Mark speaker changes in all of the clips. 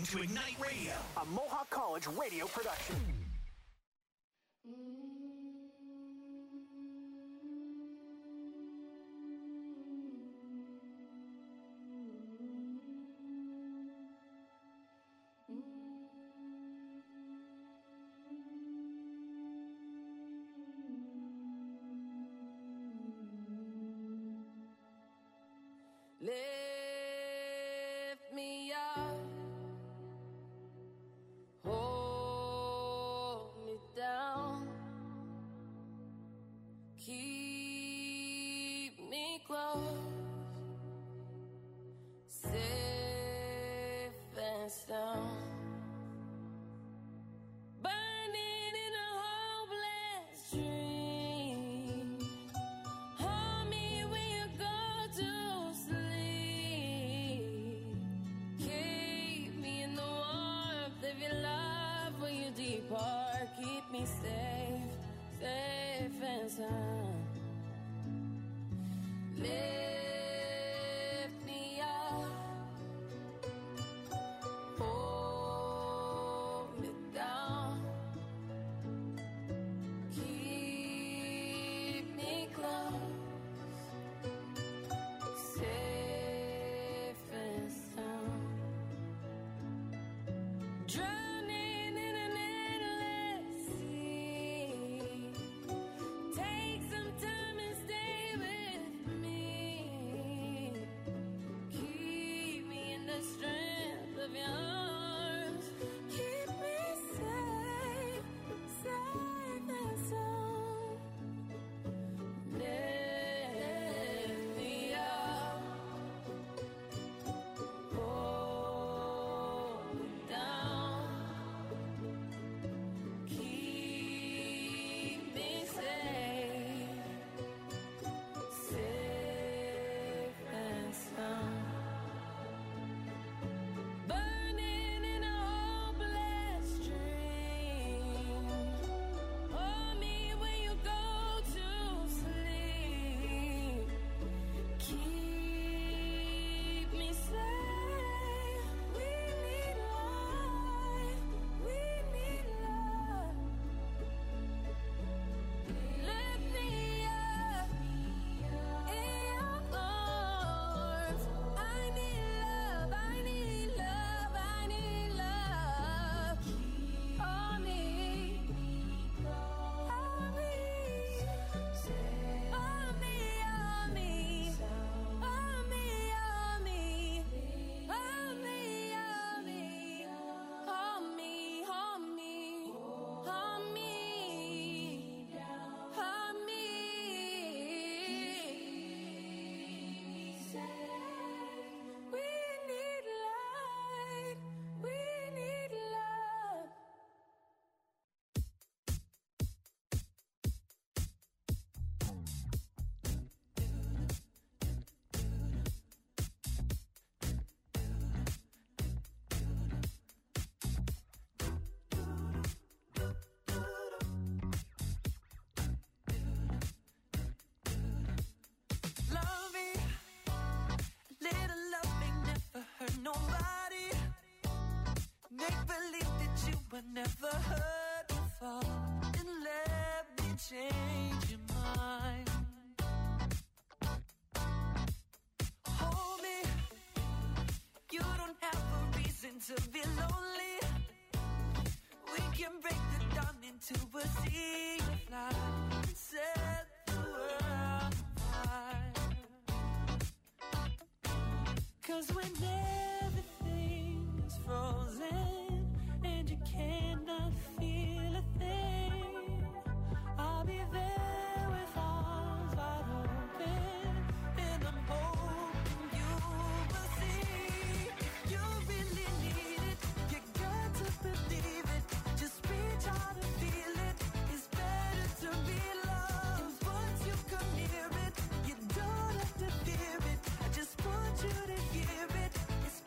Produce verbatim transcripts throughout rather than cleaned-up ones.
Speaker 1: to Ignite Radio,
Speaker 2: a Mohawk College radio production.
Speaker 3: Lift me up, hold me down, keep me close, safe and sound. Burning in a hopeless dream. Hold me when you go to sleep. Keep me in the warmth of your love when you depart. Keep me safe, safe and sound. Lift me up, hold me down, keep me close, safe and sound. Drowning in an endless sea. Take some time and stay with me. Keep me in the strength of your arms. Keep me safe, safe and sound. Lift me up, hold me down, keep me safe, safe and sound. Burning in a hopeless dream. Hold me when you go to sleep. Keep me safe. We need life. We need love. Lift me up in your arms. I need love. I need love. I need love. Hold me. Hold me. Hold me. Hold me. Hold me. Hold me. Hold me. Hold me. Hold me. Hold me. Hold me. Hold me. We need light. We need love.
Speaker 4: Loving, little loving never hurt nobody. Make believe that you were never hurt before, and let me change your mind. Hold me, you don't have a reason to be lonely. We can break the dawn into a sea of light and set the world afire. 'Cause when everything is frozen and you cannot feel a thing, I'll be there with arms wide open, and I'm hoping you will see. You really need it, you got to believe it. Just reach out and feel it. It's better to be loved. Once you come near it, you don't have to fear it. I just want you to hear it. It's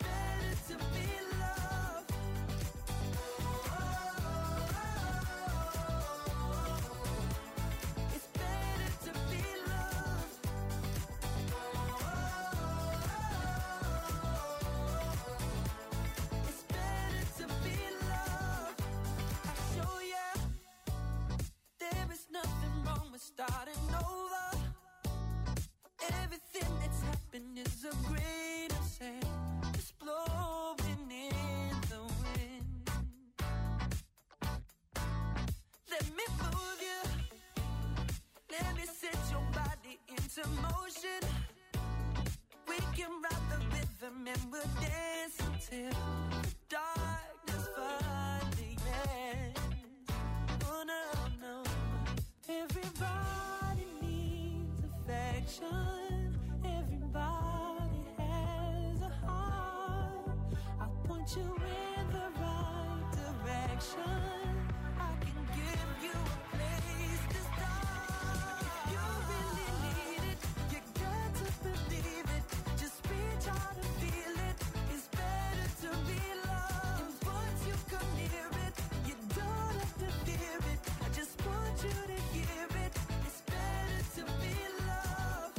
Speaker 4: and we'll dance until the darkness finally ends. Oh no, no. Everybody needs affection. Everybody has a heart. I'll point you in the right direction. I can give you a place to start. If you really need it, you got to believe it. Just reach out and feel it. It's better to be loved. And once you come near it, you don't have to fear it. I just want you to hear it. It's better to be loved.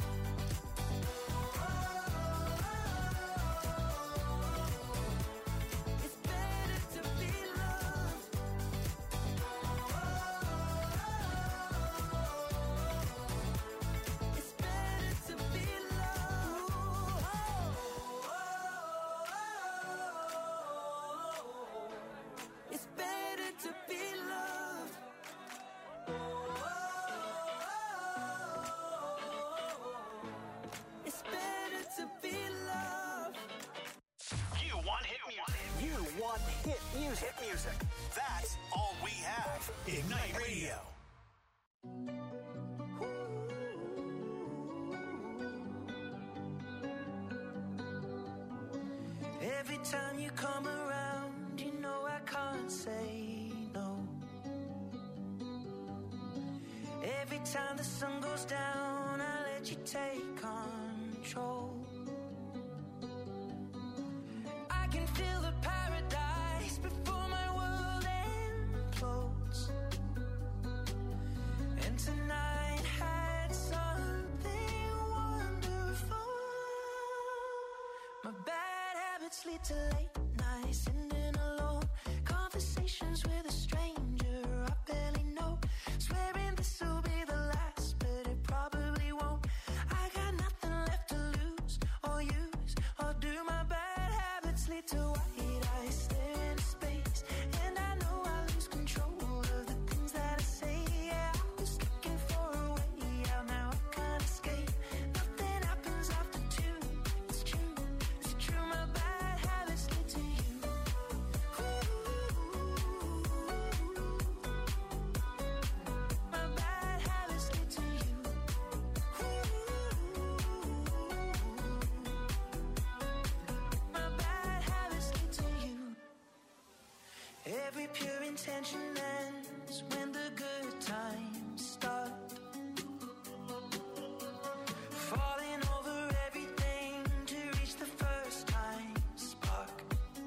Speaker 4: It's better to be loved. It's better to be loved. It's better to be loved. It's better to be loved.
Speaker 2: You want hit music. You want hit music. Hit music. That's all we have. Ignite Radio.
Speaker 4: Every time you come around, you know I can't say no. Every time the sun goes down, I let you take control. I can feel the paradise before my world implodes. And tonight had something wonderful. My bad habits lead to late nights, sitting alone. Conversations with a stranger I barely know. Swearing this will be the last, but it probably won't. I got nothing left to lose or use or do. My bad habits lead to white eyes stare into space, and I know I lose control of the things that I say. Yeah, I was looking for a way out, now I can't escape. Nothing happens after two. It's true, it's true. My bad habits lead to you. My bad habits lead to you. My bad habits lead to you. Every pure intention ends when the good times start. Falling over everything to reach the first time spark.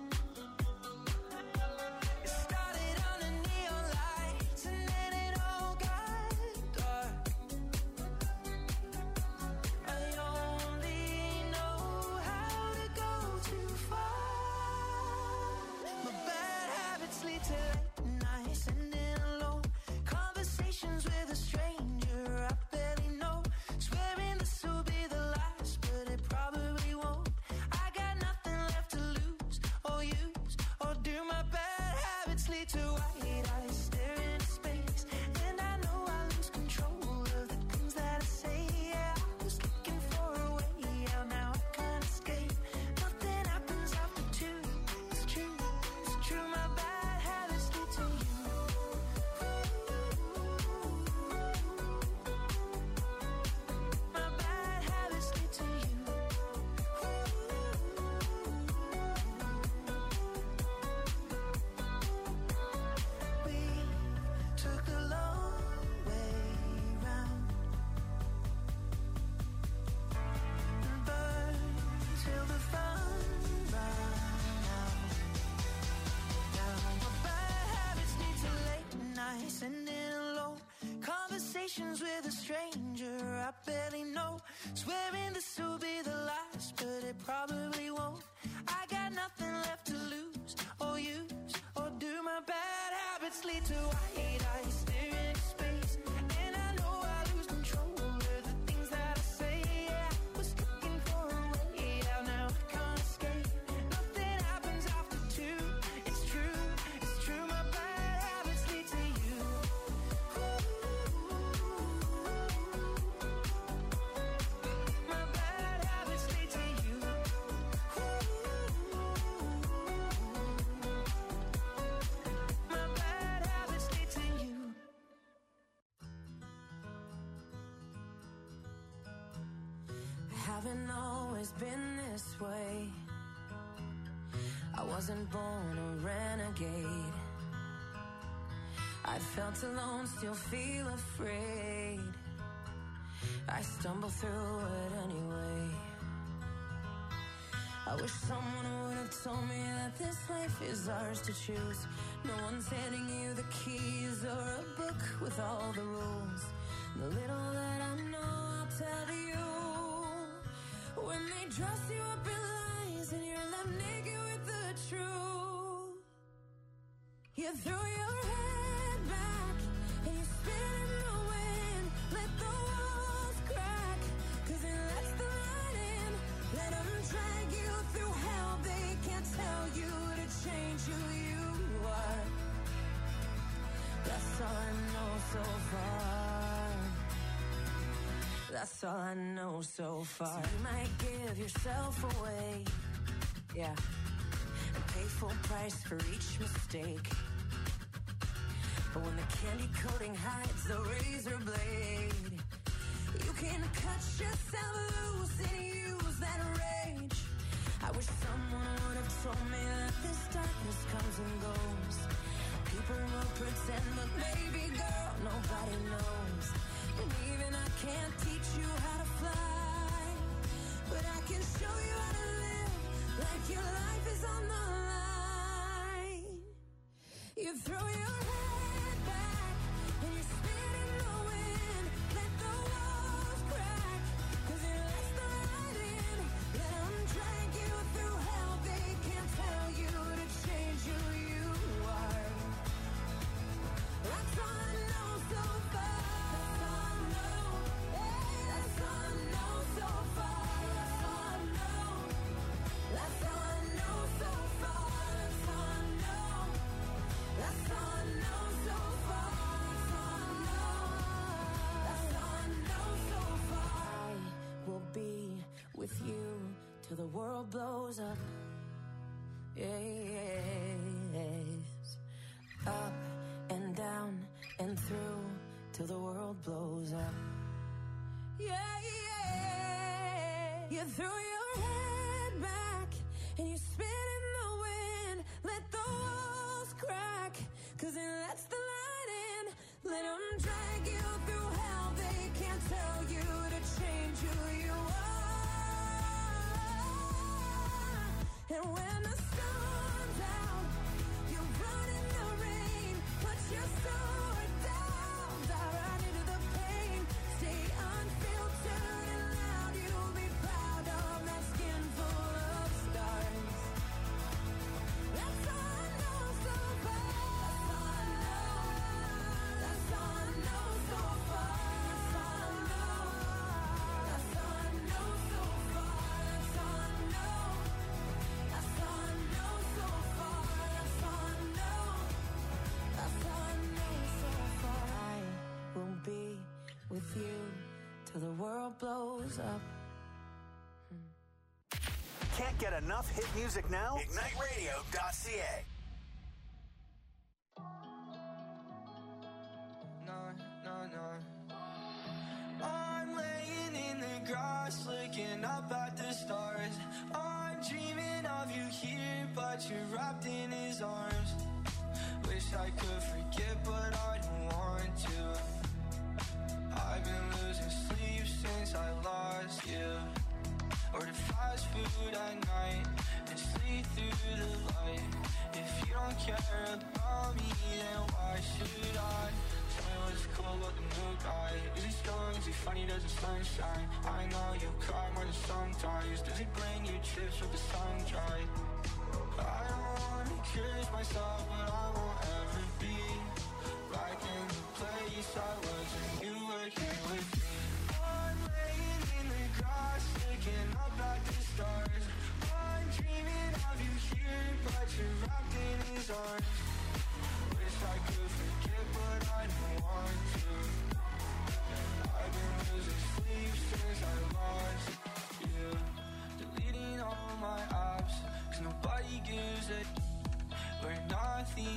Speaker 4: It started under neon lights and then it all got dark. I only know how to go too far. My bad habits lead to late nights, sitting alone. Conversations with a stranger I barely know. Swearing this will be the last, but it probably won't. I got nothing left to lose or use or do. My bad habits lead to white eyes staring into space, and I know I lose control of the things that I say. Yeah, I was looking for a way out, now I can't escape. Nothing happens after two. It's true, it's true. My bad habits lead to you. My bad habits lead to you. We took the long way round and burned till the fun ran out. Now my bad habits lead to late nights, sitting alone. Conversations with a stranger I barely know. Swearing this will be the last, but it probably won't. I got nothing left to lose or use or do. My bad habits lead to white eyes staring into space, and I know I lose control of the things that I say. Yeah, I was looking for a way out, now I can't escape. Nothing happens after two. It's true, it's true. My bad habits lead to you. My bad habits lead to you. haven't always been this way. I wasn't born a renegade. I felt alone, still feel afraid. I stumble through it anyway. I wish someone would have told me that this life is ours to choose. No one's handing you the keys or a book with all the rules. The little that I know, I'll tell you. When they dress you up in lies and you're left naked with the truth, you throw your head back and you spin in the wind. Let the walls crack, cause it lets the light in. Let them drag you through hell. They can't tell you to change who you are. That's all I know so far. That's all I know so far. So you might give yourself away, yeah, and pay full price for each mistake. But when the candy coating hides the razor blade, you can cut yourself loose and use that rage. I wish someone would have told me that this darkness comes and goes. People will pretend, but baby girl, nobody knows. And even I can't teach you how to fly, but I can show you how to live like your life is on the line. You throw your head back and you spin in the wind. Let the walls crack, cause it lets the light in. Let them drag you through hell. They can't tell you to change who you are. That's all I know so far. With you till the world blows up. Yes. Up and down and through till the world blows up. Yeah, yeah. You throw your head back and you spin in the wind. Let the walls crack, cause it lets the light in. Let them drag you through hell. They can't tell you to change who you are. And when the sun's out, you run in the rain. Put your sword down, dive right into the pain. Stay unfiltered and loud. You'll be proud of that skin full of scars. That's all I know so far. That's all I know. That's all I know so far. That's all I know. That's all I know so far. That's all I know. That's all I know so far. That's all I know. That's all I know so far. I will be with you till the world blows up.
Speaker 2: Can't get enough hit music now? Ignite radio dot c a.
Speaker 1: No, no, no. I'm laying in the grass, looking up at the stars. I'm dreaming of you here, but you're wrapped in his arms. Wish I could forget, but I don't want to. I've been losing sleep since I lost you. Order fast food at night and sleep through the light. If you don't care about me, then why should I? Tell me what's cool about the new guy. Is he strong? Is he funny? Does the sunshine? I know you cry more than sometimes. Does he bring you trips with the sun dry? I don't wanna curse myself, but I won't ever be back in the place I was when you were here with me. I'm laying in the grass, looking up at the stars. I'm dreaming of you here, but you're wrapped in his arms. Wish I could forget, but I don't want to. I've been losing sleep since I lost you. Deleting all my apps, cause nobody gives it. We're nothing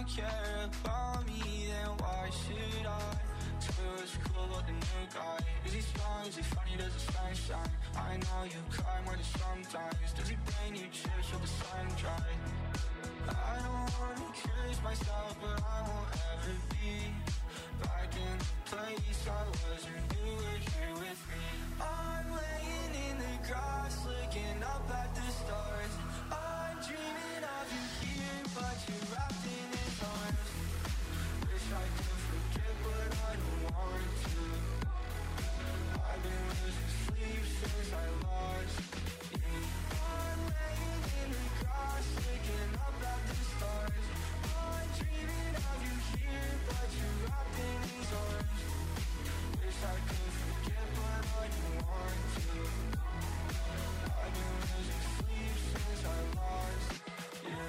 Speaker 1: don't care about me, then why should I? Tell you it's cool about the new guy. Is he strong, is he funny, does his sunshine? I know you cry more than sometimes. Does he bring you chips till the sun dry? I don't wanna accuse myself, but I won't ever be back in the place I was when you were here with me. I'm laying in the grass, looking up at the stars. I'm dreaming of you here, but you're wrapped in his arms. Wish I could forget, but I don't want to. I've been losing sleep since I lost you. I'm laying in the grass, looking up at the stars. I'm dreaming of you here, but you're wrapped in his arms. Wish I could forget, but I don't want to. I've been losing sleep since I lost you.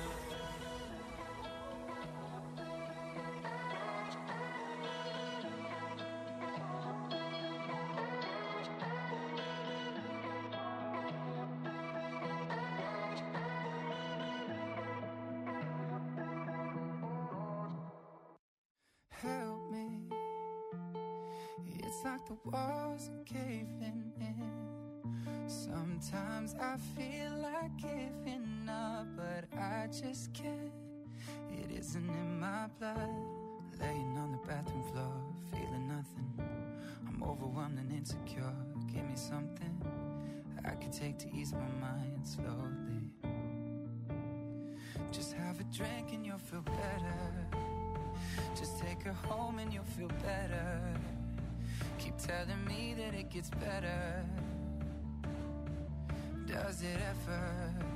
Speaker 5: Help me. It's like the walls are caving in. Sometimes I feel like giving up, but I just can't. It isn't in my blood. Laying on the bathroom floor, feeling nothing. I'm overwhelmed and insecure. Give me something I could take to ease my mind slowly. Just have a drink and you'll feel better. Just take her home and you'll feel better. Keep telling me that it gets better. Does it ever?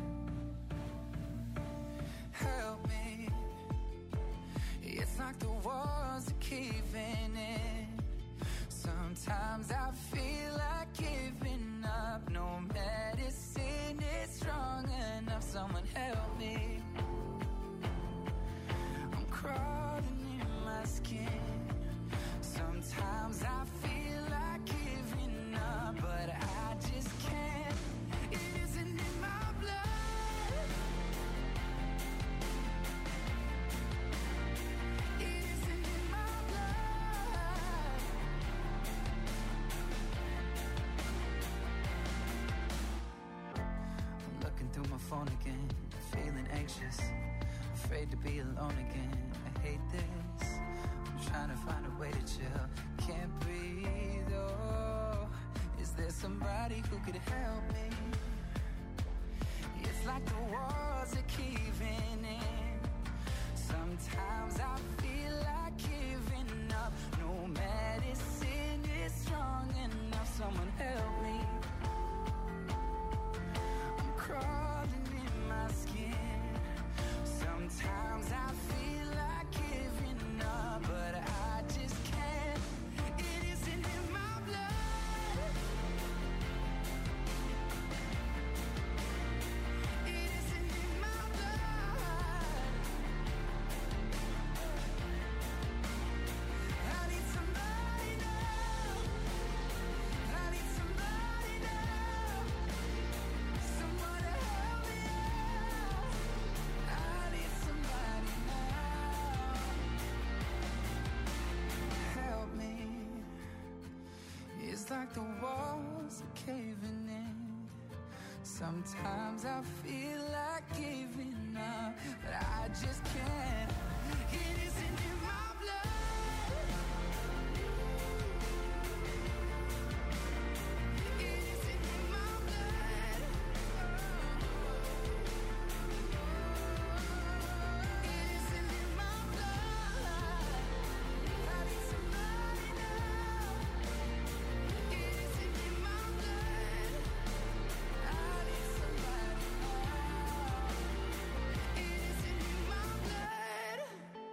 Speaker 5: Help me. It's like the walls are caving in. Sometimes I feel like giving up. No medicine is strong enough. Someone help me. I'm crawling in my skin. Sometimes I feel like giving up, but I just can't. It isn't in my blood. It isn't in my blood. I'm looking through my phone again, feeling anxious, afraid to be alone again. I hate this. Trying to find a way to chill. Can't breathe, oh. Is there somebody who could help me? It's like the walls are caving in. Sometimes I feel like giving up. No medicine is strong enough. Someone help me. I'm crawling in my skin. Sometimes I feel like giving up, but I just can't. It isn't in my blood. It isn't in my blood. I need somebody now. I need somebody now. Someone to help me out. I need somebody now. Help me. It's like the walls are caving in. Sometimes I feel like giving up, but I just can't. It isn't in my blood. It isn't in my blood. It isn't in my blood. I need somebody now. It isn't in my blood. I need somebody now. It isn't in my blood.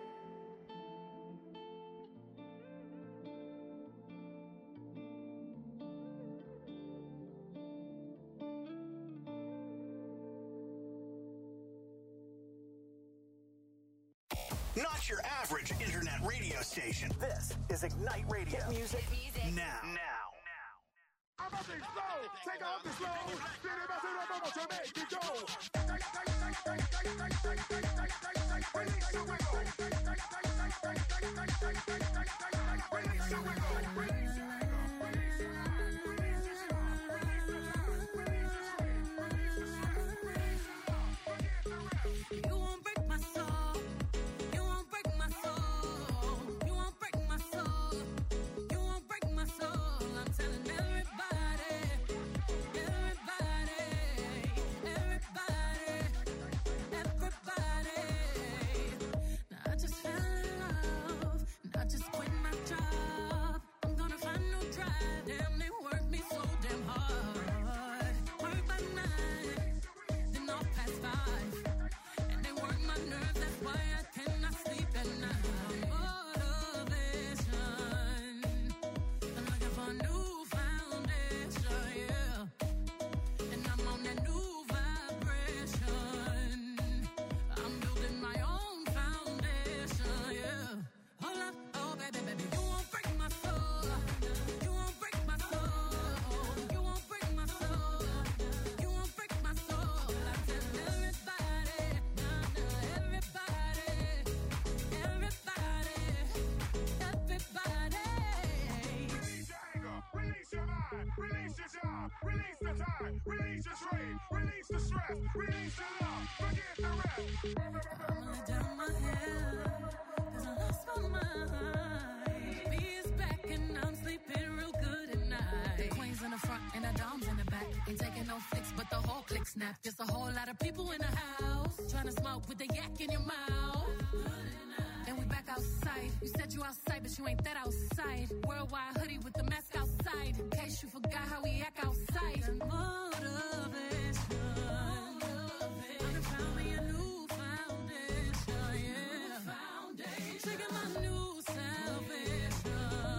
Speaker 2: Not your average internet radio station. This is Ignite Radio. Hit music, now. Now.
Speaker 6: I'm up and slow, take off the slow, then if I say I'm about to make it go. Release the wiggle.
Speaker 7: Just a whole lot of people in the house trying to smoke with the yak in your mouth. And we back outside. You said you outside, but you ain't that outside. Worldwide hoodie with the mask outside. In case you forgot how we act outside. Motivation. I found me a new foundation. Yeah. Foundation. Trigger my new salvation.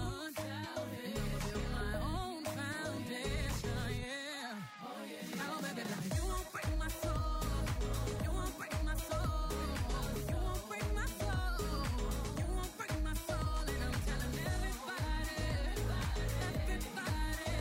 Speaker 7: And I'ma build my own foundation. Yeah. Oh yeah. Oh baby, like you won't break my soul. You won't break my soul. You won't break my soul. You won't break my soul. And I'm telling everybody, everybody,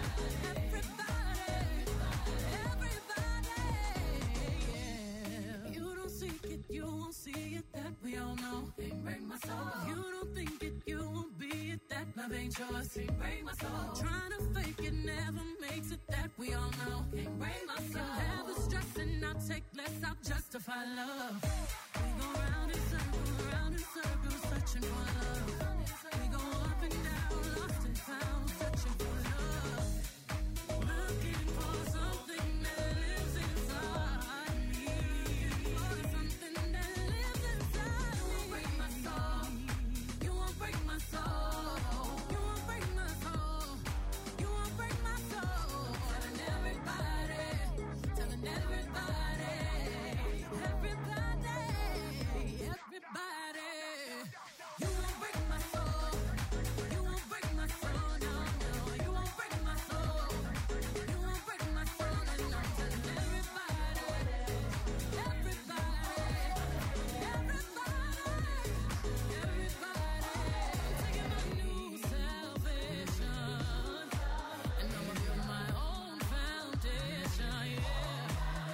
Speaker 7: everybody, everybody, yeah. You don't seek it, you won't see it, that we all know. Can't break my soul. You don't think it, you won't be it, that love ain't yours. Can't break my soul. Trying to fake it never makes it, that we all know. Can't break my soul. Have us stressing, I'll take less, I'll justify love. We go round in circles, round in circles, searching for love. We go up and down, lost and found, searching for love. Looking for something that lives inside me. For something that lives inside me. You won't break my soul. You won't break my soul. You won't break my soul. You won't break my soul. Telling everybody, telling everybody, everybody, everybody. You won't break my soul. You won't break my soul. No, no. You won't break my soul. You won't break my soul. And I'm telling everybody, everybody, everybody, everybody. Taking my new salvation. And I'ma build my own foundation, yeah.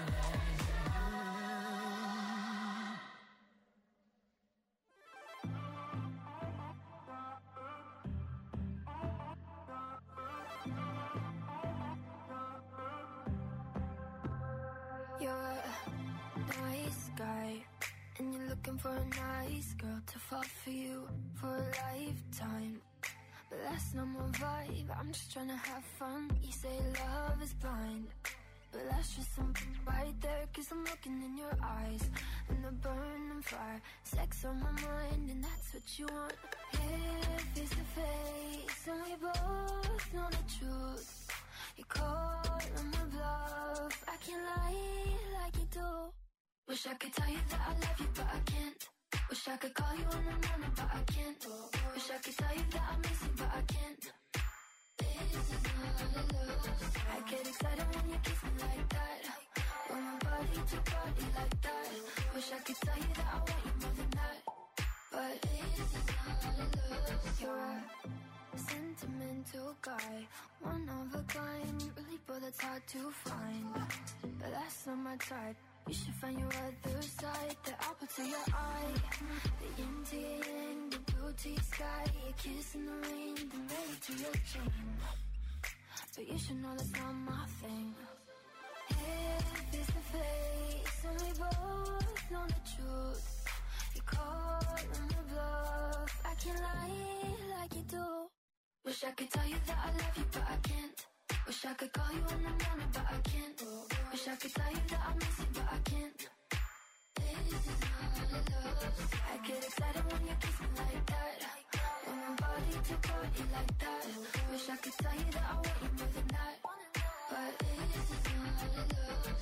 Speaker 3: You're a nice guy, and you're looking for a nice girl to fall for you for a lifetime. But that's not my vibe, I'm just trying to have fun. You say love is blind, but that's just something right there. Cause I'm looking in your eyes, and the burning fire. Sex on my mind, and that's what you want. Here, face to face, and we both know the truth. You call on my bluff, I can't lie like you do. Wish I could tell you that I love you, but I can't. Wish I could call you in the morning, but I can't. Wish I could tell you that I miss you, but I can't. This is not love. I get excited when you kiss me like that. When my body to body like that. Wish I could tell you that I want you more than that. But this is not love. You're a sentimental guy, one of a kind, really, but that's hard to find. But that's not my type. You should find your other side, the apple to your eye, the yin to your yang, the blue to your sky. You kiss in the rain, then ready to your chain. But you should know that's not my thing. Here, face to face, and we both know the truth. You call on the bluff, I can't lie like you do. Wish I could tell you that I love you, but I can't. Wish I could call you in the morning, but I can't. Wish I could tell you that I miss you, but I can't. This is not love. I get excited when you kiss me like that. When my body to body like that. Wish I could tell you that I want you more than that. But this is not love.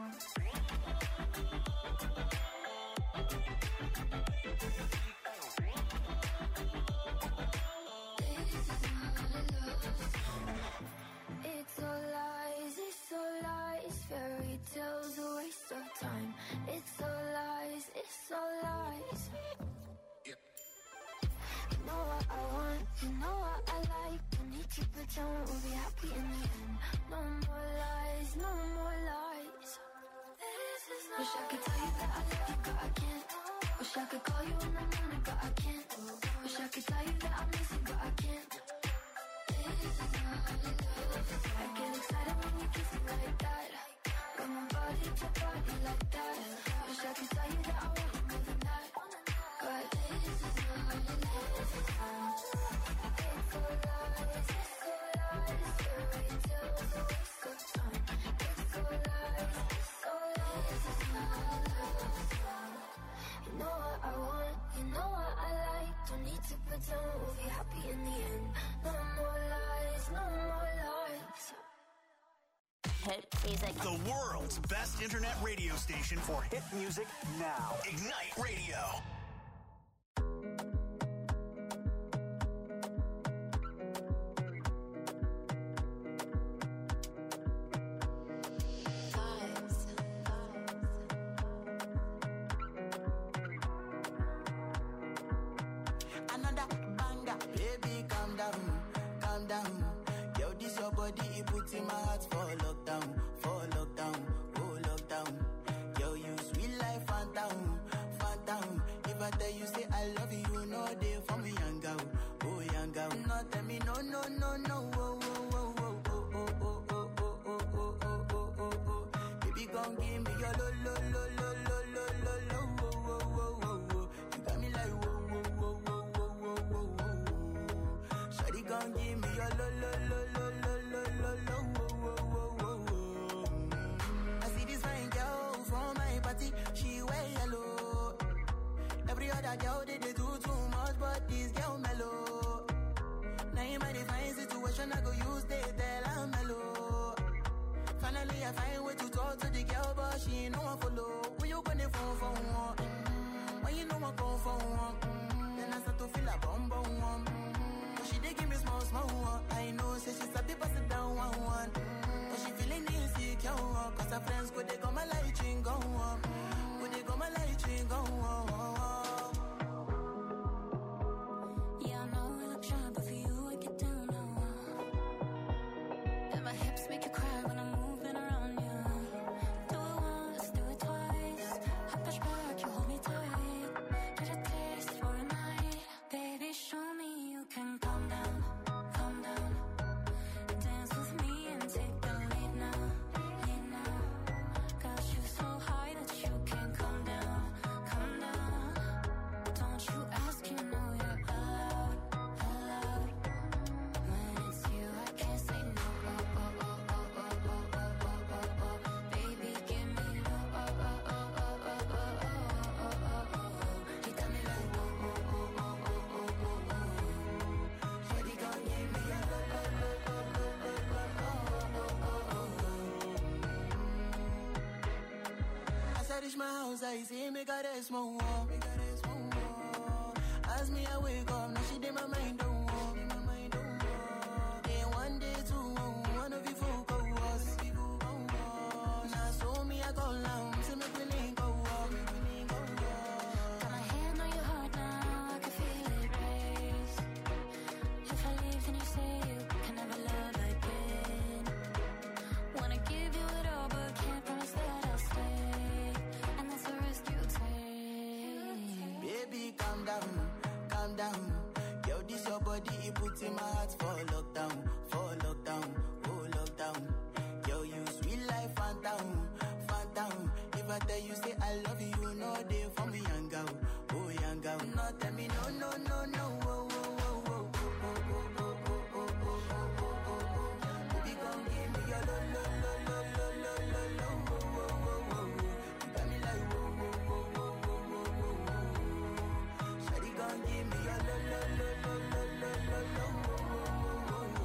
Speaker 3: It's all lies, it's all lies. Fairy tales, a waste of time. It's all lies, it's all lies. You know what I want, you know what I like. Don't need to pretend we'll be happy in the end. No more lies, no more lies. Wish I could tell you that I love you, but I can't. Wish I could call you in the morning, but I can't. Wish I could tell you that I miss you, but I can't. I get excited when you kiss me like that. Got my body to body like that. Wish I could tell you that I want you more than that. But this is not love. It's all lies, it's all lies. Fairy tales, a waste of time. It's all lies, it's all lies. It's not love. You know what I want, you know what I like. Don't need to pretend we'll be happy in the end. No more lies, no more lies.
Speaker 2: Hit music. The world's best internet radio station for hit music now. Ignite Radio.
Speaker 8: Another banger, baby, calm down, calm down. Yo, this your body, it puts in my heart for lockdown, for lockdown, oh lockdown. Yo, you sweet life, phantom, phantom. If I tell you say I love you, you know they for me, young girl, oh young girl. No, tell me no, no, no, no, oh, oh, oh, oh, oh, oh, oh, oh, oh, oh, oh, oh, oh, oh. Baby, gon' give me your lo, lo, lo, lo, lo, lo, lo, lo, oh, oh, oh, oh, oh. You got me like whoa, whoa, whoa, whoa, whoa, whoa, whoa, whoa. Shawty gon' give me your lo, lo, lo, lo, lo, lo, lo, lo, whoa, whoa, whoa, whoa. I see this fine girl from my party, she wear yellow. Every other girl they, they do too much, but this girl mellow. Now in my divine situation, I go use they tell I'm mellow. Finally, I find way to talk to the girl, but she ain't no one follow. When you gonna phone for one? Mm-hmm. When you know I come for one? Mm-hmm. Then I start to feel a bum bum one. Mm-hmm. But she dey give me small small one. I know, say she's a bit pass it down one one. Mm-hmm. But she feeling insecure, cause her friends go they go my light ring go on. Go they go my light ring go on.
Speaker 3: Yeah, I know we look shy, but for you I get down now. And my hips make you cry when I'm moving around you. Do it once, do it twice. I push back, you hold me tight. Get a taste for a night. Baby, show me you can calm down, calm down. Dance with me and take the lead now, lead now. Got you so high that you can't calm down, calm down. Don't you ask, you know you're allowed, allowed. When it's you, I can't say no. Oh, oh, oh, oh, oh, oh, oh, oh, oh, oh. Baby, give me low. Oh, oh, oh, oh, oh, oh, oh, oh, oh, oh. You got me like whoa, whoa, whoa, whoa, whoa, whoa, whoa, whoa. Shawty gon' give me a low, low, low, low, low, low, low, oh, oh, oh, oh.
Speaker 8: As I reach my house, I see me got a small wall. Me got a small wall. As me I wake up, now she did my mind don't walk. My mind don't walk. Then one day two, one of you folk go us. Now so me I go down, see me feeling go up.
Speaker 3: Got my hand on your heart now, I can feel it race. If I leave, then you say you can never love again. Wanna give you it all, but can't promise that I'll stay. And that's the risk you take.
Speaker 8: Baby, calm down, calm down. Yo, this your body. body, it puts in my heart for lockdown, for lockdown, oh lockdown. Yo, you sweet life, phantom, phantom. If I tell you say I love you, no day for me, young girl, oh young girl. No tell me no, no, no, no, oh, oh, oh, oh, oh, oh, oh, oh, oh, oh, oh, oh, oh. Baby, come give me your lo, lo, lo, lo, lo, lo, lo, lo, oh, oh, oh, oh. You got me like whoa, whoa, whoa, whoa, whoa, whoa, whoa, whoa. Shawty, come give me your lo, lo, lo, lo, lo, lo, lo, lo, oh, oh, oh, oh, oh.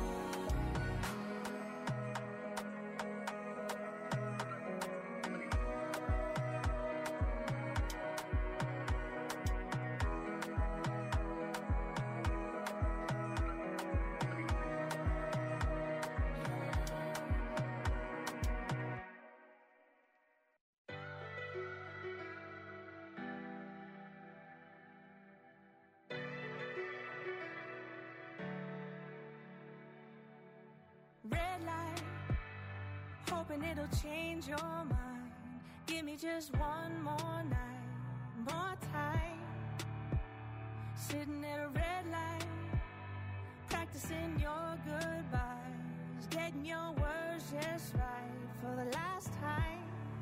Speaker 3: Red light, hoping it'll change your mind. Give me just one more night, more time. Sitting at a red light, practicing your goodbyes, getting your words just right for the last time.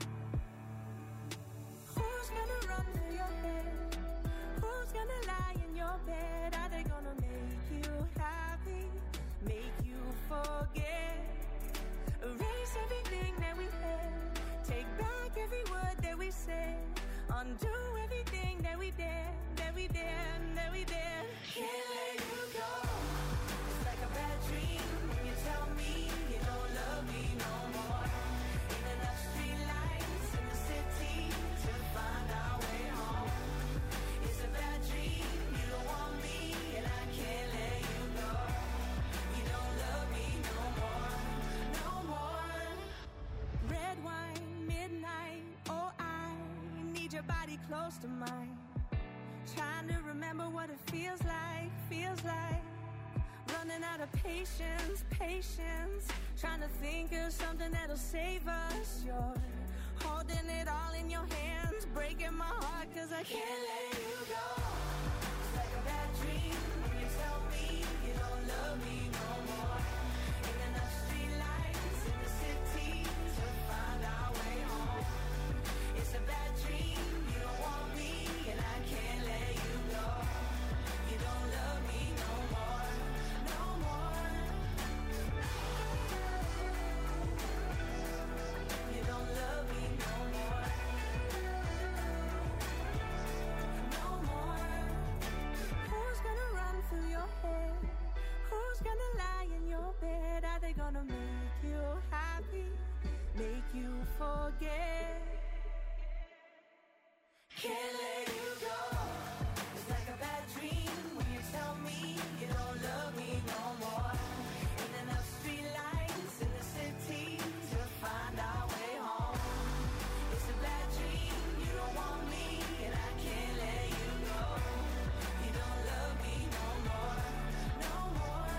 Speaker 3: Who's gonna run through your head? Who's gonna lie in your bed? Are they gonna make you happy? Make you forget? Erase everything that we had. Take back every word that we said. Undo everything that we did, that we did, that we did. Can't let you go. It's like a bad dream when you tell me you don't love me no more. Ain't enough street lights in the city to find our way home. It's a bad dream, you don't want me, and I can't let you go. You don't love me no more, no more. Red wine, midnight, oh I need your body close to mine. Trying to remember what it feels like, feels like. Running out of patience, patience. Trying to think of something that'll save us. You're holding it all in your hands, breaking my heart cause I can't let you go. It's like a bad dream when you tell me you don't love me no more. Ain't enough street lights in the city to find our way home. It's a bad dream, you don't want me, and I can't let you go. You don't love me no more, no more. You don't love me no more, no more. Who's gonna run through your head? Who's gonna lie in your bed? Are they gonna make you happy? Make you forget? Can't let you go. It's like a bad dream when you tell me you don't love me no more. Ain't enough street lights in the city to find our way home. It's a bad dream, you don't want me, and I can't let you go. You don't love me no more, no more.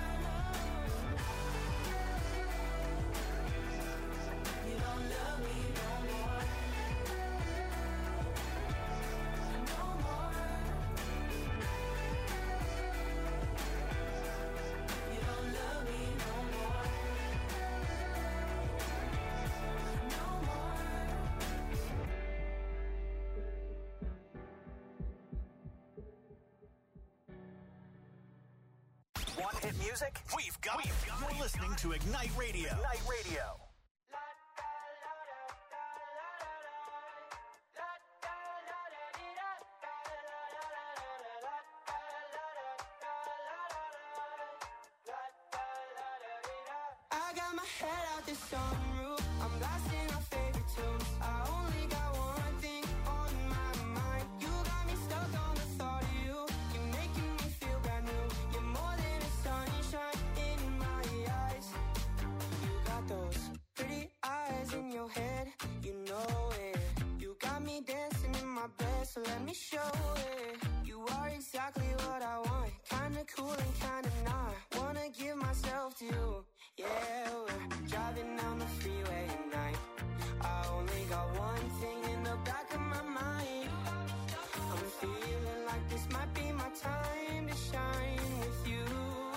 Speaker 3: You don't love me no more, no more. You don't love me no more, no more.
Speaker 2: Want hit music? We've got it. You're listening to Ignite Radio. Ignite Radio.
Speaker 5: I got my head out the sunroof. I'm blasting our favorite tunes. I only got one thing on my mind. You got me stuck on the thought of you. You're making me feel brand new. You're more than a sunshine in my eyes. You got those pretty eyes in your head. You know it. You got me dancing in my bed, so let me show it. You are exactly what I want. Kinda cool and kinda not. Wanna give myself to you. Yeah, we're driving down the freeway at night. I only got one thing in the back of my mind. I'm feeling like this might be my time to shine with you.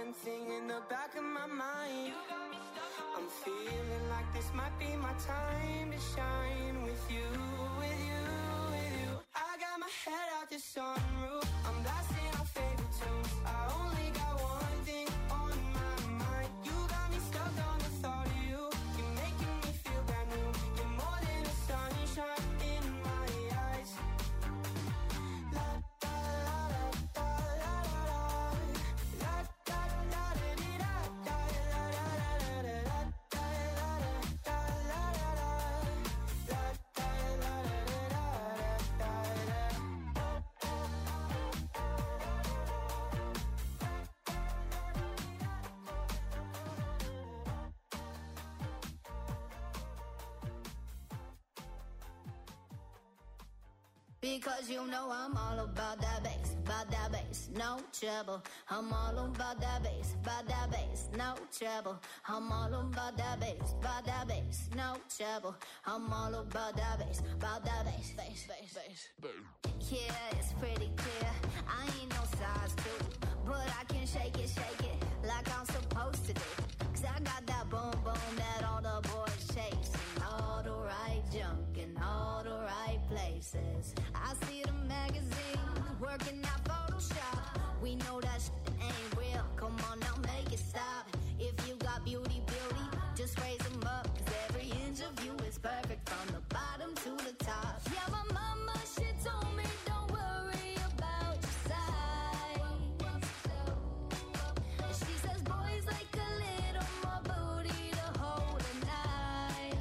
Speaker 1: one thing in the back of my mind. I'm feeling like this might be my time to shine with you, with you, with you. I got my head out the sunroof, I'm blasting our favorite tunes. I only got one thing on my mind. You got me stuck on the thought of you. You're making me feel brand new. You're more than a sunshine in my eyes. La da la la da la la la. La da la da dee da da la la la la la. La da la da la la la la. La da la da da da da.
Speaker 9: Because you know I'm all about that bass, about that bass, no trouble. I'm all about that bass, about that bass, no trouble. I'm all about that bass, about that bass, no trouble. I'm all about that bass, about that bass, bass, bass, bass. Yeah, it's pretty clear. I ain't no size two, but I can shake it, shake it like I'm supposed to do. Cause I got that boom boom that all the boys chase, and all the right junk in all the right places. I see the magazines working out Photoshop. We know that shit ain't real. Come on now, make it stop. If you got beauty, beauty, just raise them up. Cause every inch of you is perfect from the bottom to the top. Yeah, my mama, she told me don't worry about your size. And she says boys like a little more booty to hold at night.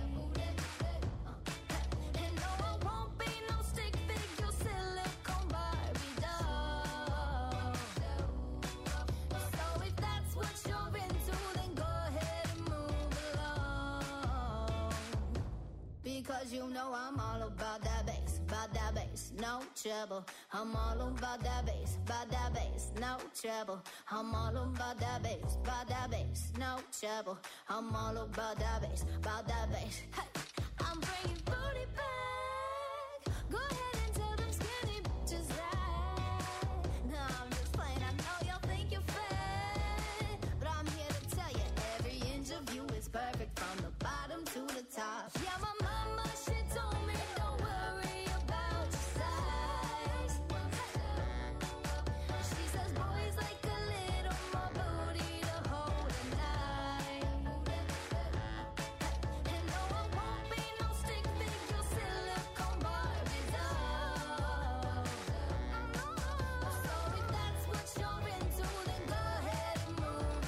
Speaker 9: And no, I won't be no stick figure silicone Barbie doll. So if that's what you're into, then go ahead and move along. Because you know I'm all about that bass, about that bass, no trouble. I'm all about that bass, about that bass, no trouble. I'm all about that bass, about that bass, no trouble. I'm all about that bass, about that bass. Hey, I'm bringing booty back. Go ahead and tell them skinny bitches that. No, I'm just playing. I know y'all think you're fat, but I'm here to tell you every inch of you is perfect from the bottom to the top. Yeah, my mama, she told me don't worry about your size. She says boys like a little more booty to hold at night. And no, I won't be no stick figure silicone Barbie doll. So if that's what you're into, then go ahead and move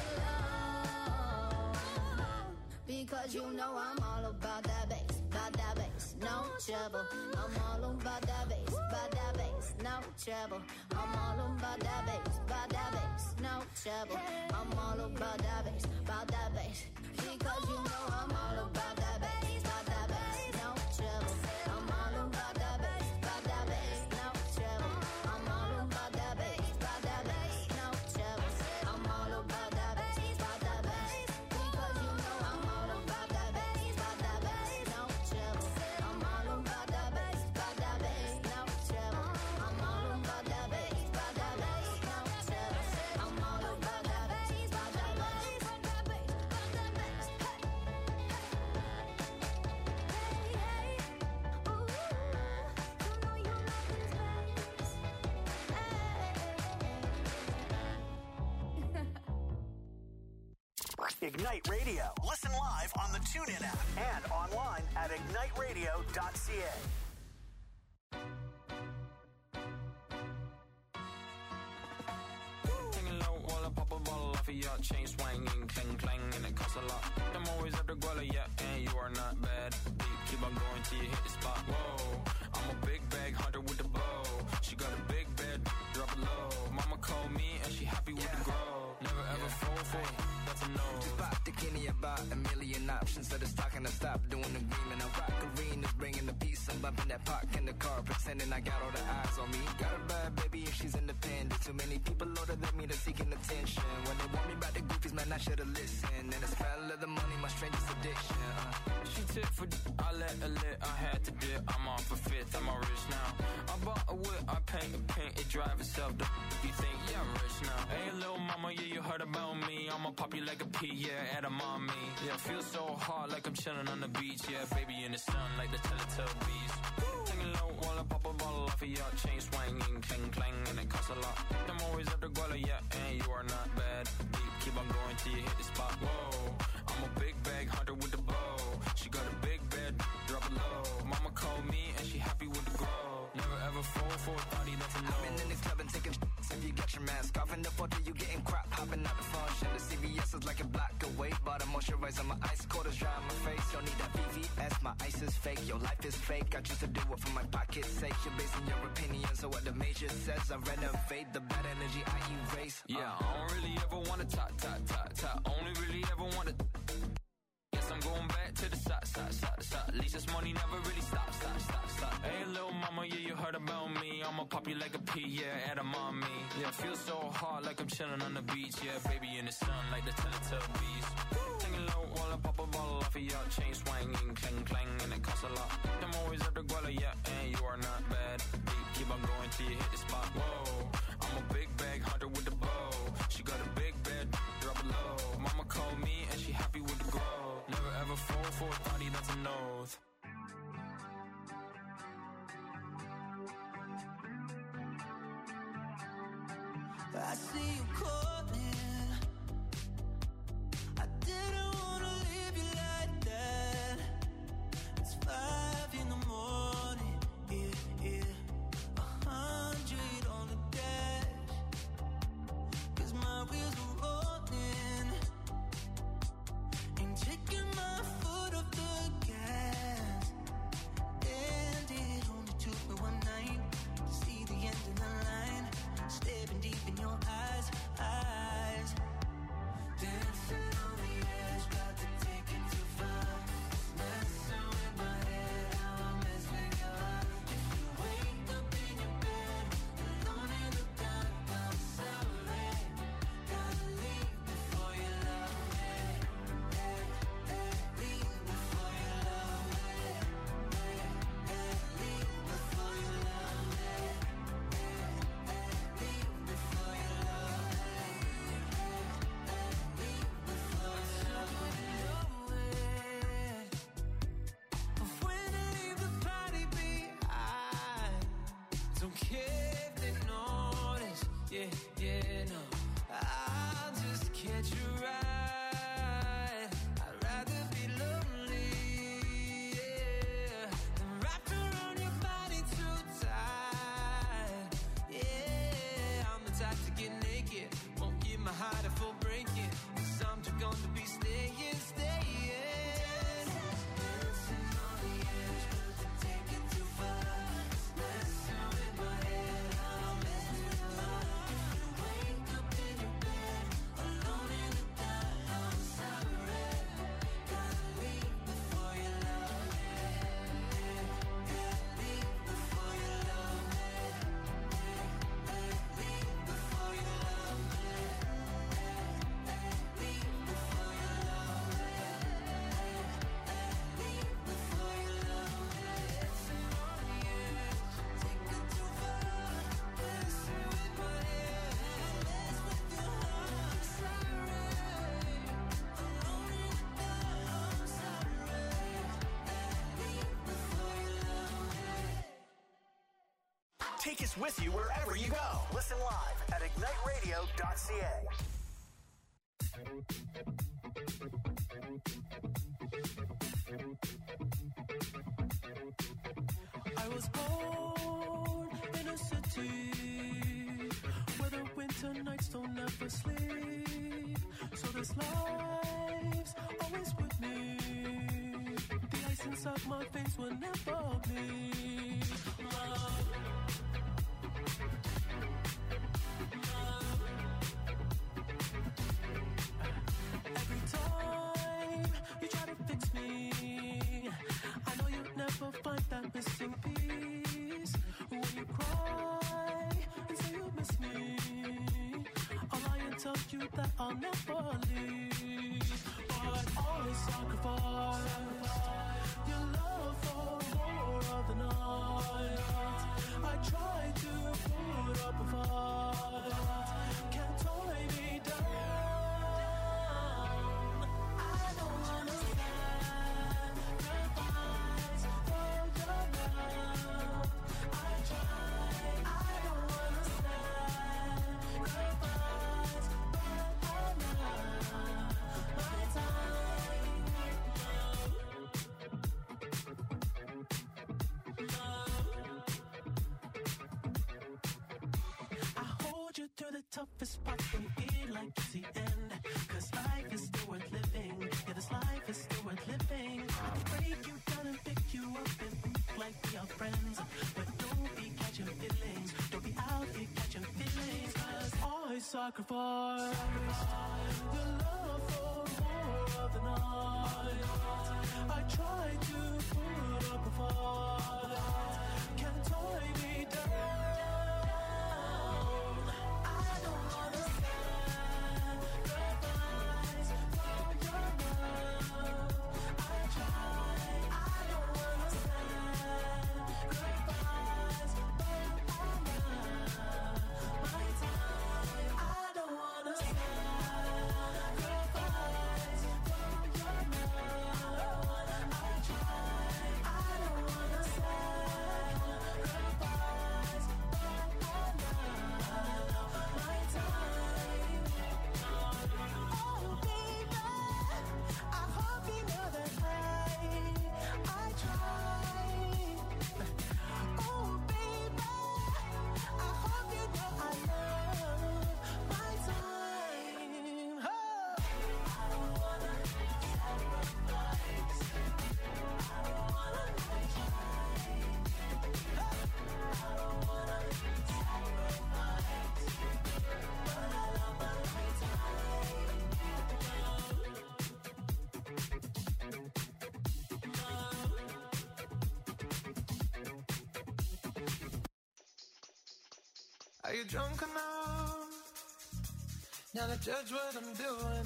Speaker 9: along. Because you know I'm all about that bass, about that bass, no trouble. I'm all about that bass, about that bass, no trouble. I'm all about that bass, about that bass, no trouble. I'm all about that bass, about that bass. Because you know I'm all about that bass, about that bass, no trouble. I'm all about that bass, about that bass, no trouble. I'm all about that bass, about that bass, no trouble. I'm all about that bass, about that bass. Because you know I'm all about that bass, about that bass, no trouble. I'm all about that bass, about that bass, no trouble. I'm all about that bass, about that bass, no trouble. I'm all about that bass, about that bass, about that bass, about that bass. Hey, hey, ooh, you know you love this bass. Hey.
Speaker 2: Ignite Radio. Listen live on the TuneIn app and online at ignite radio dot c a.
Speaker 10: Hanging low while I pop a bottle off of your chain swinging, clang clang, and it costs a lot. I'm always at the guala, yeah, and you are not bad. Beat, keep on going till you hit the spot. Whoa, I'm a big bag hunter with the bow. She got a big bed, drop it low. Mama called me and she happy with the grow. Never ever fall for it, that's a no.
Speaker 11: Just pop the Kenny about a million options. So it's talking to stop doing the green. And I rock arenas, bringing the peace. I'm bumping that park in the car, pretending I got all the eyes on me. Got a bad baby and she's independent. Too many people older than me that's seeking attention. When they want me about the goofies, man, I should've listened. And the smell of the money, my strangest addiction. Uh.
Speaker 10: She tip for I let her lit, I had to dip. I'm off a fifth, I'm all rich now. I bought a a whip, I paint a paint, it drive itself. The f- you think, yeah, I'm rich now. Hey, little mama, yeah, you heard about me. I'ma pop you like a pea, yeah, at a mommy. Yeah, feel so hot like I'm chilling on the beach. Yeah, baby in the sun like the Teletubbies. Singing low while I pop a bottle off of your chain swinging, clang clang, and it costs a lot. I'm always at the guala, yeah, and you are not bad. Deep, keep on going till you hit the spot. Whoa, I'm a big bag hunter with the bow. She got a big bed, drop it low. Mama called me and she happy with the grow. Never ever fall for a thotty, that's a no.
Speaker 11: I've been in this club and taking sh**s. If you got your mask off in the photo, you getting crap. Hopping out the function. The C V S is like a black away. Bought a moisturizer, my ice quarters dry on my face. Don't need that V V S, my ice is fake. Your life is fake, I choose to do it for my pocket's sake. You're basing your opinions on what the major says. I renovate the bad energy I erase.
Speaker 10: Yeah, uh. I don't really ever wanna talk, talk, talk, talk. Only really ever wanna. Guess I'm going back to the side, side, side, side. At least this money never really stops, stop, stop, stop. Hey, little mama, yeah, you heard about me. I'ma pop you like a pea, yeah, at a mommy. Yeah, feel so hot like I'm chilling on the beach. Yeah, baby in the sun like the Teletubbies. Singing low while I pop a bottle off of your chain swinging, clang clang, and it costs a lot. I'm always at the guala, yeah, and you are not bad. Deep, keep on going till you hit the spot. Whoa, I'm a big bag hunter with the bow. She got a big bed, drop it low. Mama called me and she happy with the grow. Never ever fall for a thotty, that's a nose.
Speaker 1: I see you calling. I didn't wanna leave you like that. It's five in the morning, yeah, yeah. A hundred on the dash. Cause my wheels are rolling. Ain't taking my foot off the gas. And it only took me one night to see the end of the line. Staring deep in your eyes, eyes. Dancing on the edge, got to take it too far. Messing with my head, how I mess with your heart. If you wake up in your bed, alone in the dark, I'm sorry. Gotta leave before you love me. Hey, hey, leave before you love me. Hey, hey, leave before you love me. Don't care if they notice, yeah, yeah, no. I'll just catch you right. I'd rather be lonely, yeah, than wrapped around your body too tight. Yeah, I'm the type to get naked, won't give my heart a full breaking. Cause I'm just gonna be staying, staying. Dancing on the edge, but to take it too far. Messing with my head, I'm messing with your heart. If you wake up in your bed, alone in the dark, I'm sorry. Gotta leave before you love me. Yeah, leave before you love me. Yeah, leave before you love me. Yeah, leave before you love me. Yeah, leave before you love me. Dancing on the edge, take it too far. Messing with my head, mess with your heart. Sorry, alone in the dark, I'm sorry. Leave before you love me.
Speaker 2: Take us with you wherever you go. Listen live at ignite radio dot c a.
Speaker 4: I was born in a city where the winter nights don't ever sleep. So this life's always with me. The ice inside my veins will never bleed. Love. Every time you try to fix me, I know you'll never find that missing piece. When you cry and say you miss me, I'll lie and tell you that I'll never leave. But I'd always sacrifice your love for more of the night. I try
Speaker 12: toughest part can feel like it's the end. Cause life is still worth living. Yeah, this life is still worth living. I can break you down and pick you up and think like we are friends. But don't be catching feelings. Don't be out here catching feelings. Cause I sacrifice the love for more of the night. I try to put up a fight. Can't tie me down.
Speaker 1: Are you drunk enough now to judge what I'm doing?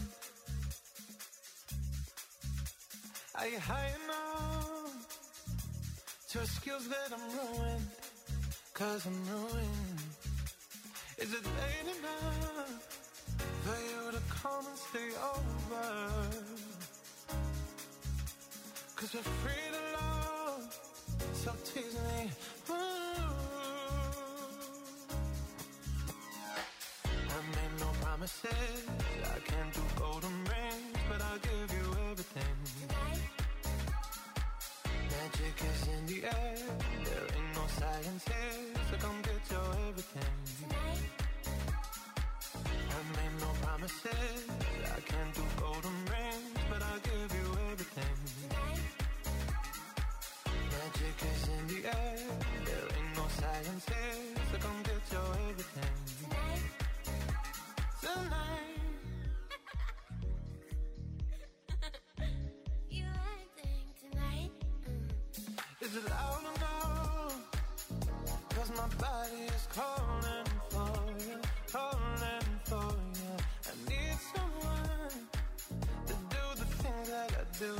Speaker 1: Are you high enough to excuse that I'm ruined? Cause I'm ruined. Is it late enough for you to come and stay over? Cause we're free to love, so tease me. Ooh. I made no promises, I can't do golden rings, but I'll give you everything. Magic is in the air, there ain't no science here, so come get your everything. I made no promises, I can't do golden rings, but I'll give you everything. Magic is in the air, there ain't no science here, so come get your everything. Tonight.
Speaker 9: You acting tonight? Mm.
Speaker 1: Is it loud or no? Cause my body is calling for you, calling for you. I need someone to do the things that I do.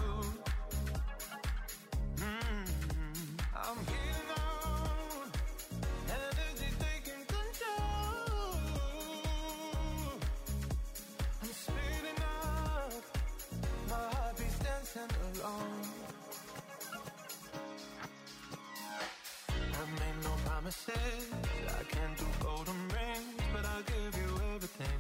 Speaker 1: Mm-hmm. I'm heating on, energy taking control. I'm speeding up, my heartbeat's dancing alone. I made no promises, I can't do golden rings, but I'll give you everything.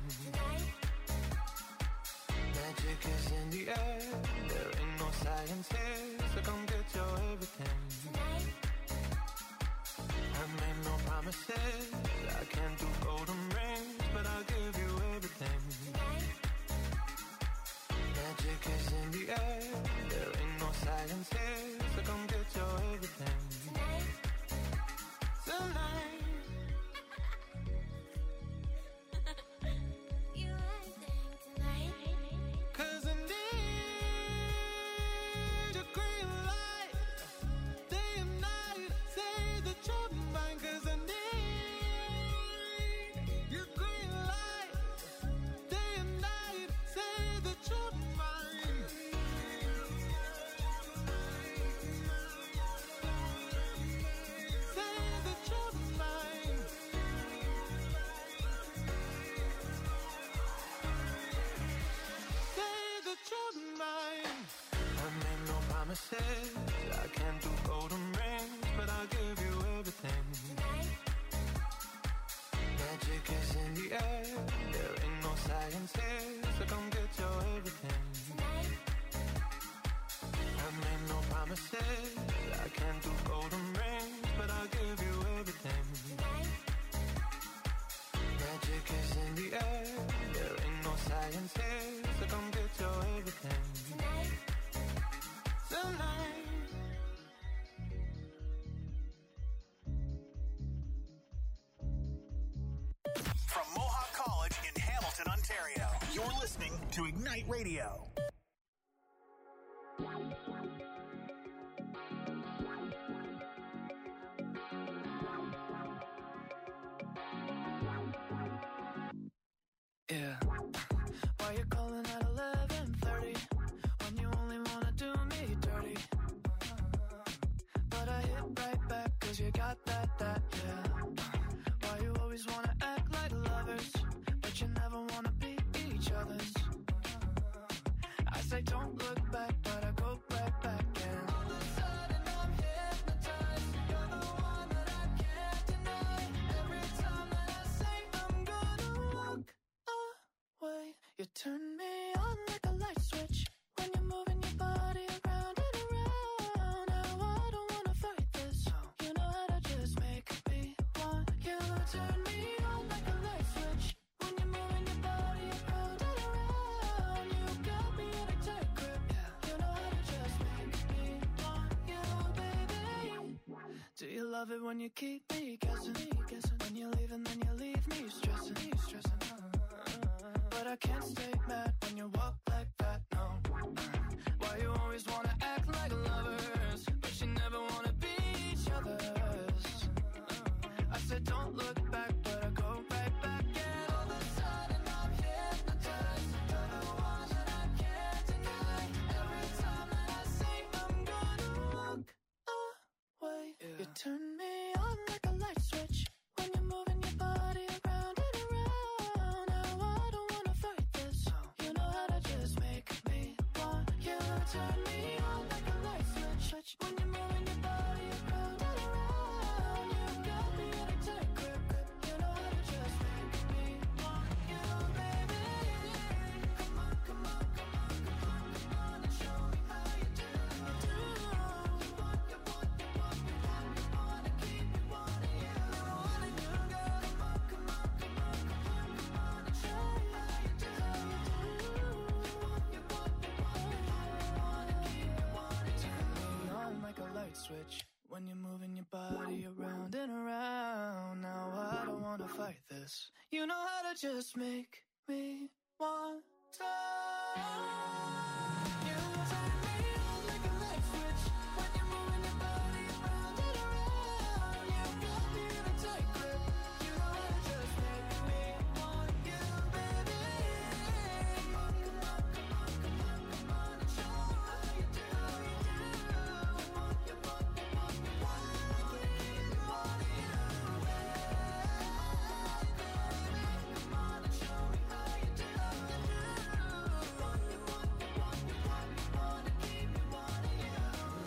Speaker 1: Magic is in the air, there ain't no science here, so come get your everything. I made no promises, I can't do golden rings, but I'll give you everything. Magic is in the air, there ain't no science here, so come get your everything. Tonight.
Speaker 9: You acting tonight?
Speaker 1: Cause I need your green light, day and night, say that you're mine. Cause I need your green light, day and night, say that you're mine. Say that you're mine. Say that you're mine. I made no promises, I can't do golden rings, but I'll give you everything. Magic is in the air, there ain't no science here, so come get your everything. I made no promises, I can't do golden rings, but I'll give you everything. Magic is in the
Speaker 2: listening to Ignite Radio.
Speaker 12: Yeah. Why you calling at eleven thirty when you only wanna do me dirty? But I hit right back cause you got that, that, yeah. Why you always wanna act like lovers, but you never wanna be each other's? I say don't look back, but I go right back and all of a sudden I'm hypnotized. You're the one that I can't deny. Every time that I say I'm gonna walk away, you turn me on like a light switch when you're moving your body around and around. Now I don't wanna fight this. You know how to just make me want you. Turn me on like a light switch when you're moving your body around and around. You got me in a tight grip. You know how to just make me want you, baby. Do you love it when you keep me guessing? When you leave and then you leave me stressing, stressing. But I can't stay mad when you walk like that, no. Why you always wanna act like lovers, but you never wanna be each other's? I said don't look back, but I go right back and all of a sudden I'm hypnotized. You're the one that I can't deny. Every time that I say I'm gonna walk away, you turn me on like a light switch when you're moving your body around and around. Now I don't wanna fight this. You know how to just make me want you. Turn me on like a light switch when you're moving your body around and around. You got me in a tight grip. You know how to just make me want you, baby. Come on, come on, come on, come on, come on and show me how you do. Do you want, you want, you want, you want, you wanna keep me wanting you, wanting you, girl. Come on, come on, come on, come on, come on and show me how you do. You want, you want, you want, you want, you wanna keep me wanting you. Turn me on like a light switch when you're moving your body around and around. Now I don't wanna fight this. You know how to just make me want to. You turn me on like a light switch when you're moving your body around and around. You got me in a tight grip. You know how to just make me want you, baby. Come on, come on, come on, come on, come on and show me how you do. You want, you want, you want, you want, you wanna keep me wanting you, baby. Come on and show me how you do. You want, you want, you want, you want, you wanna keep me wanting you.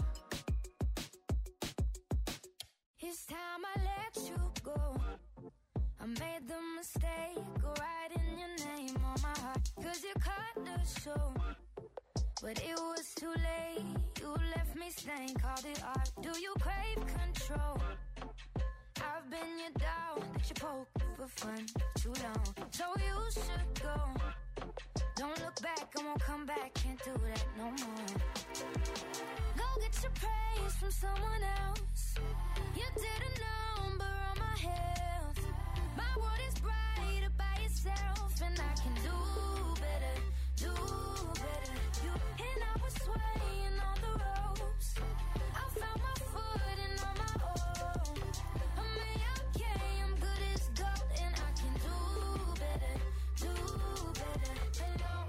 Speaker 3: It's time I let you go. I made the mistake of writing your name on my heart, cause you cut the show. But it was too late, you left me stained, called it art. Do you crave control? I've been your dog that you poke for fun too long, so you should go. Don't look back, I won't come back, can't do that no more. Go get your praise from someone else. You did a number on my health. My world is brighter by yourself, and I can do better, do better. You and I was swaying on the ropes. I found my footing on my own. I'm okay, I'm good as gold, and I can do better, do better. Hello,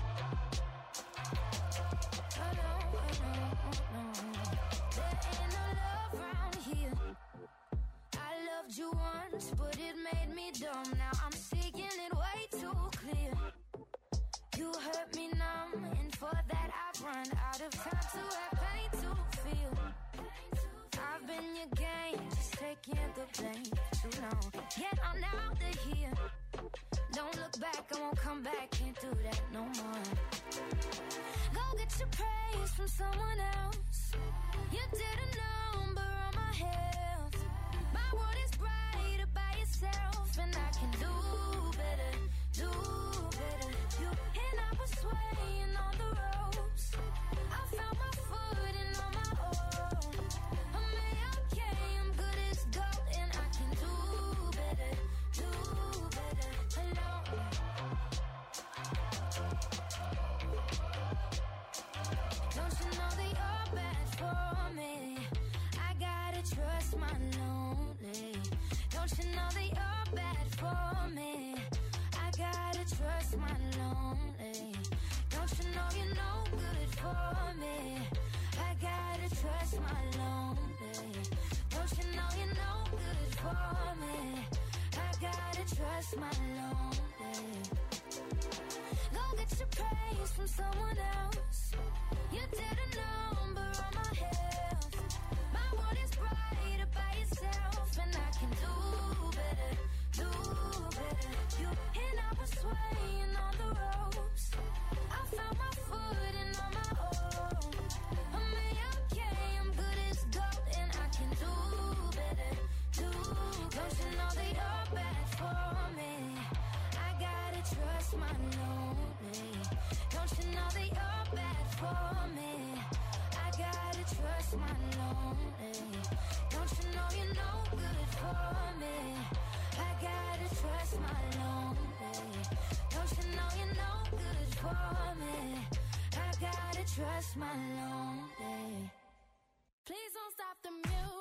Speaker 3: hello, hello, there ain't no love around here. I loved you once, but it made me dumb. Now I'm seeing it way too clear. You hurt me numb, and for that I've run out of time to have pain to feel. I've been your game, just taking the blame too long. Yet I'm out of here. Don't look back, I won't come back, can't do that no more. Go get your praise from someone else. You did a number on my health. My world is brighter by yourself, and I can do better, do better. You and I was swaying on the ropes. I found my footing on my own. I'm okay, I'm good as gold, and I can do better, do better. Hello. trust my lonely. Don't you know you're no good for me? I gotta trust my lonely. Don't you know you're no good for me? I gotta trust my lonely. Go get your praise from someone else. You did a number on my health. My world is brighter by itself, and I can do better, do better. You and I was swaying on the ropes. I found my footing on my own. I'm okay, I'm good as gold, and I can do better, do better. Don't you know that you're bad for me? I gotta trust my lonely. Don't you know that you're bad for me? I gotta trust my lonely. Don't you know you're no good for me? I gotta trust my lonely. Don't you know you're no good for me? I gotta trust my lonely. Please don't stop the music.